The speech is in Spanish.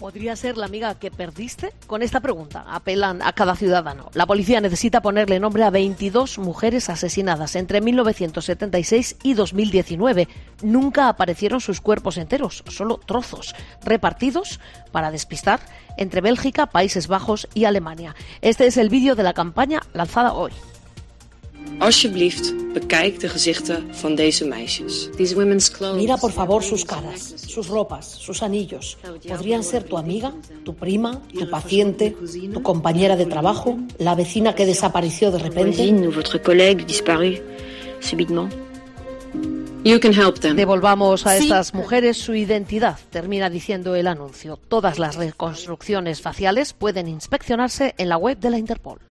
¿Podría ser la amiga que perdiste? Con esta pregunta apelan a cada ciudadano. La policía necesita ponerle nombre a 22 mujeres asesinadas entre 1976 y 2019. Nunca aparecieron sus cuerpos enteros, solo trozos, repartidos para despistar entre Bélgica, Países Bajos y Alemania. Este es el vídeo de la campaña lanzada hoy. Alsjeblieft, bekijk de gezichten van deze meisjes. Mira por favor sus caras, sus ropas, sus anillos. Podrían ser tu amiga, tu prima, tu paciente, tu compañera de trabajo, la vecina que desapareció de repente. You can help them. Devolvamos a estas mujeres su identidad, termina diciendo el anuncio. Todas las reconstrucciones faciales pueden inspeccionarse en la web de la Interpol.